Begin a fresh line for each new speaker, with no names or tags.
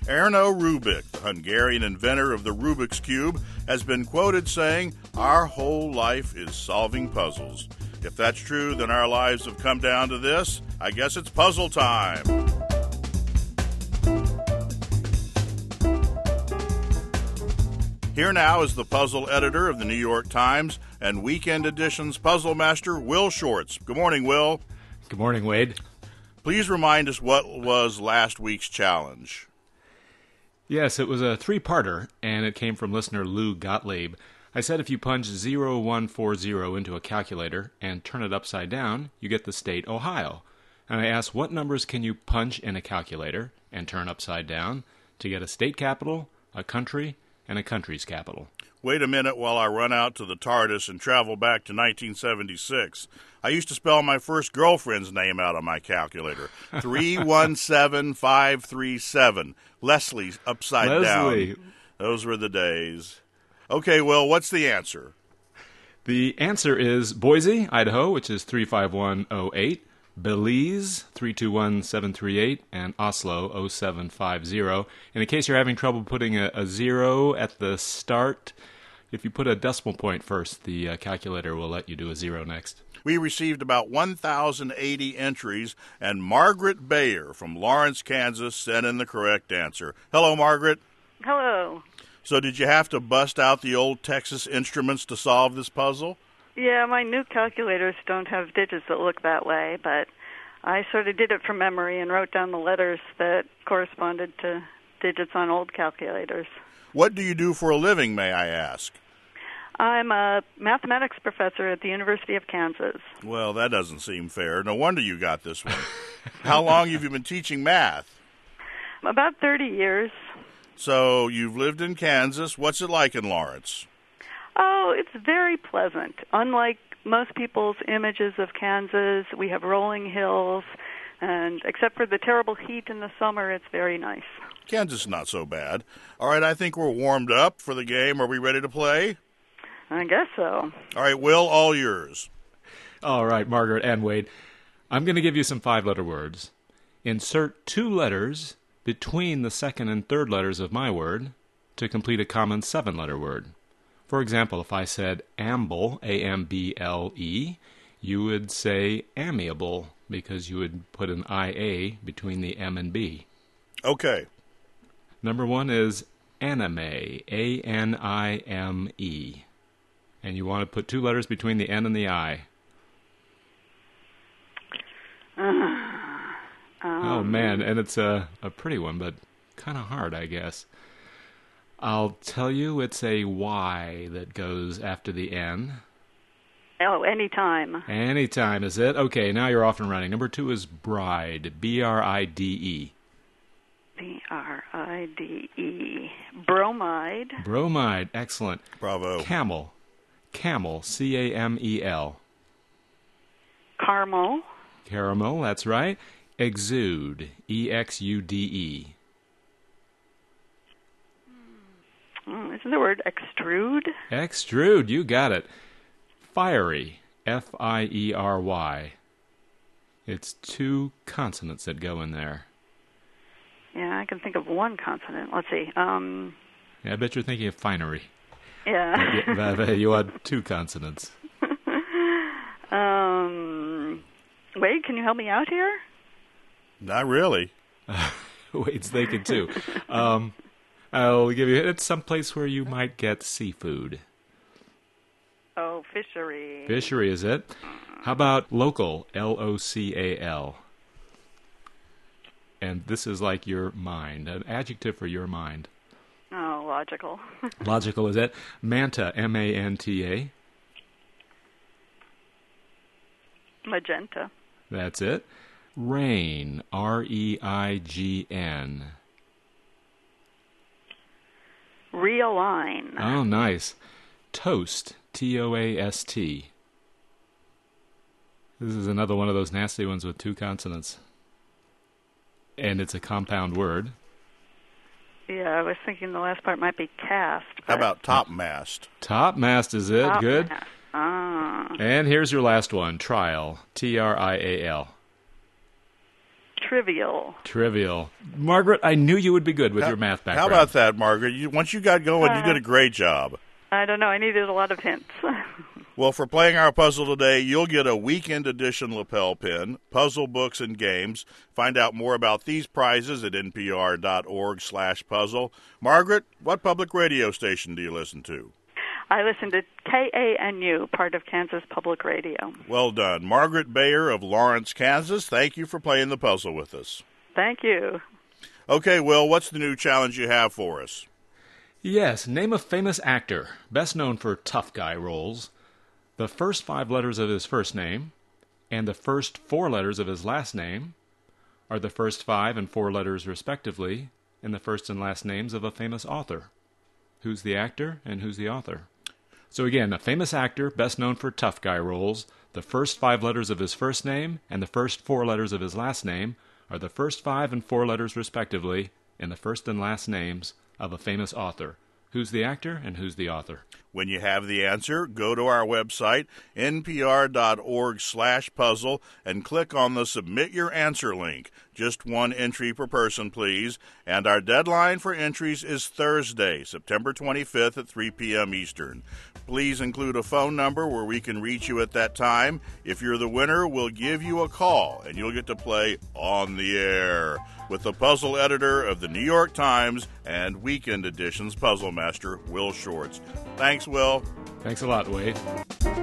Erno Rubik, the Hungarian inventor of the Rubik's Cube, has been quoted saying, "Our whole life is solving puzzles." If that's true, then our lives have come down to this. I guess it's puzzle time. Here now is the puzzle editor of the New York Times and Weekend Edition's puzzle master, Will Shorts. Good morning, Will.
Good morning, Wade.
Please remind us what was last week's challenge.
Yes, it was a three-parter, and it came from listener Lou Gottlieb. I said if you punch 0140 into a calculator and turn it upside down, you get the state Ohio. And I asked what numbers can you punch in a calculator and turn upside down to get a state capital, a country, and a country's capital.
Wait a minute while I run out to the TARDIS and travel back to 1976. I used to spell my first girlfriend's name out on my calculator. 317537. Leslie upside down. Those were the days. Okay, Will, what's the answer?
The answer is Boise, Idaho, which is 35108, Belize, 321738, and Oslo, 0750. And in case you're having trouble putting a zero at the start, if you put a decimal point first, the calculator will let you do a zero next.
We received about 1,080 entries, and Margaret Bayer from Lawrence, Kansas, sent in the correct answer. Hello, Margaret.
Hello.
So did you have to bust out the old Texas Instruments to solve this puzzle?
Yeah, my new calculators don't have digits that look that way, but I sort of did it from memory and wrote down the letters that corresponded to digits on old calculators.
What do you do for a living, may I ask?
I'm a mathematics professor at the University of Kansas.
Well, that doesn't seem fair. No wonder you got this one. How long have you been teaching math?
About 30 years.
So you've lived in Kansas. What's it like in Lawrence?
Oh, it's very pleasant. Unlike most people's images of Kansas, we have rolling hills, and except for the terrible heat in the summer, it's very nice.
Kansas is not so bad. All right, I think we're warmed up for the game. Are we ready to play?
I guess so.
All right, Will, all yours.
All right, Margaret and Wade. I'm going to give you some five-letter words. Insert two letters between the second and third letters of my word to complete a common seven-letter word. For example, if I said amble, A-M-B-L-E, you would say amiable because you would put an I-A between the M and B.
Okay.
Number one is anime, A-N-I-M-E. And you want to put two letters between the N and the I. Oh, man, and it's a pretty one, but kind of hard, I guess. I'll tell you it's a Y that goes after the N.
Oh, anytime.
Anytime, is it? Okay, now you're off and running. Number two is bride, B-R-I-D-E.
B-R-I-D-E. Bromide.
Bromide, excellent.
Bravo.
Camel, C-A-M-E-L.
Caramel.
Caramel, that's right. Exude, E-X-U-D-E.
Isn't the word extrude?
Extrude, you got it. Fiery, F-I-E-R-Y. It's two consonants that go in there.
Yeah, I can think of one consonant. Let's see.
Yeah, I bet you're thinking of finery.
Yeah.
You had two consonants.
Wade, can you help me out here?
Not really.
Wade's thinking too. I'll give you, it's someplace where you might get seafood.
Oh, fishery.
Fishery, is it? How about local, L-O-C-A-L? And this is like your mind, an adjective for your mind.
Oh, logical.
Logical, is it? Manta, M-A-N-T-A.
Magenta.
That's it. Reign, R-E-I-G-N.
Realign.
Oh, nice. Toast, T-O-A-S-T. This is another one of those nasty ones with two consonants. And it's a compound word.
Yeah, I was thinking the last part might be cast.
How about topmast?
Topmast is it? Good.
Ah.
And here's your last one. Trial, T-R-I-A-L.
trivial.
Trivial. Margaret, I knew you would be good with your math background.
How about that, Margaret? Once you got going, you did a great job.
I don't know. I needed a lot of hints.
Well, for playing our puzzle today, you'll get a weekend edition lapel pin, puzzle books, and games. Find out more about these prizes at npr.org/puzzle. Margaret, what public radio station do you listen to?
I listen to KANU, part of Kansas Public Radio.
Well done. Margaret Bayer of Lawrence, Kansas, thank you for playing the puzzle with us.
Thank you.
Okay, Will, what's the new challenge you have for us?
Yes, name a famous actor, best known for tough guy roles. The first 5 letters of his first name and the first 4 letters of his last name are the first 5 and 4 letters, respectively, in the first and last names of a famous author. Who's the actor and who's the author? So again, a famous actor, best known for tough guy roles. The first 5 letters of his first name and the first 4 letters of his last name are the first 5 and 4 letters, respectively, in the first and last names of a famous author. Who's the actor and who's the author?
When you have the answer, go to our website, npr.org/puzzle, and click on the Submit Your Answer link. Just 1 entry per person, please. And our deadline for entries is Thursday, September 25th at 3 p.m. Eastern. Please include a phone number where we can reach you at that time. If you're the winner, we'll give you a call, and you'll get to play on the air with the puzzle editor of the New York Times and Weekend Edition's puzzle master, Will Shorts. Thanks, Will.
Thanks a lot, Wade.